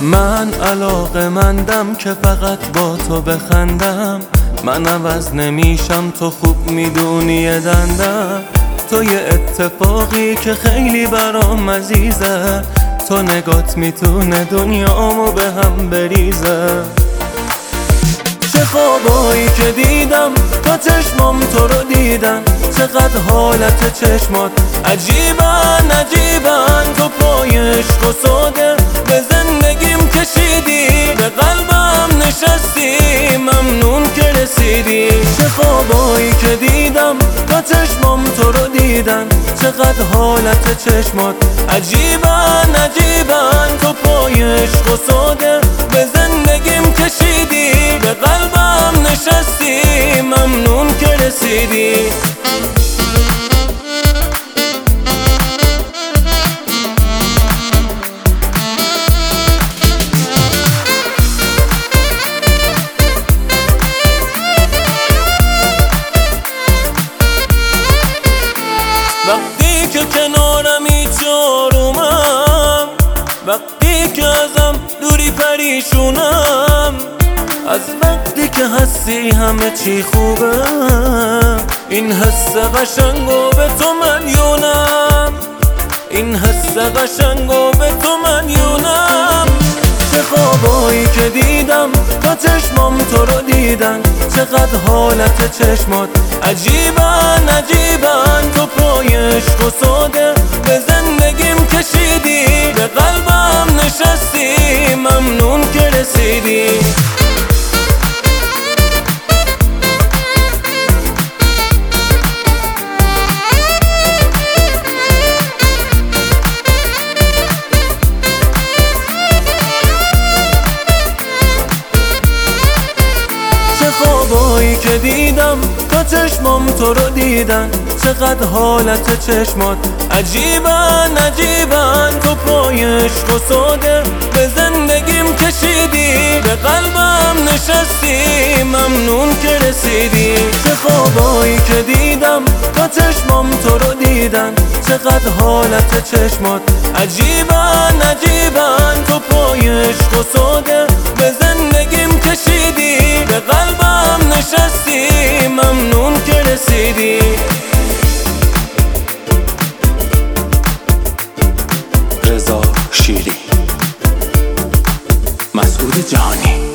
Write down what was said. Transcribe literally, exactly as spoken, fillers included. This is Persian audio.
من علاقه‌مندم که فقط با تو بخندم، من عوض نمیشم، تو خوب میدونی دندم. تو یه اتفاقی که خیلی برام عزیزه، تو نگات میتونه دنیامو به هم بریزه. چه خوابایی که دیدم تا چشمام تو رو دیدن، چقدر حالت چشمات عجیبن عجیبن. تو پای عشق و ساده به زندگیم کشیدی، به قلبم نشستی، ممنون که رسیدی. چه خوابایی که دیدم تا چشمام تو رو دیدن، چقدر حالت چشمات عجیبن عجیبن. تو پای عشق و ساده به زندگیم کشیدی، به قلبم نشستی، ممنون که رسیدی. وقتی که کنارمی چارومم، وقتی که ازم دوری پریشونم، از وقتی که هستی همه چی خوبه. این حس قشنگو به تو مدیونم، این حس قشنگو به تو مدیونم. چه خوابایی که دیدم تا چشمام تو رو دیدن، چقدر حالت چشمات عجیبن عجیبن. تو پای عشق و ساده به زندگیم کشیدی، به قلبم نشستی، ممنون که رسیدی. خوابایی که دیدم تا چشمام تو رو دیدن، چقدر حالت چشمات عجیبن عجیبن. تو پای عشق و ساده به زندگیم کشیدی، به قلبم نشستی، ممنون که رسیدی. چه خوابایی که دیدم تا چشمام تو رو دیدن، چقدر حالت چشمات عجیبن عجیبن. تو پای عشق و ساده به زندگیم کشیدی، به قلبم نشستی، ممنون که رسیدی. رضا شیری، مسعود جهانی.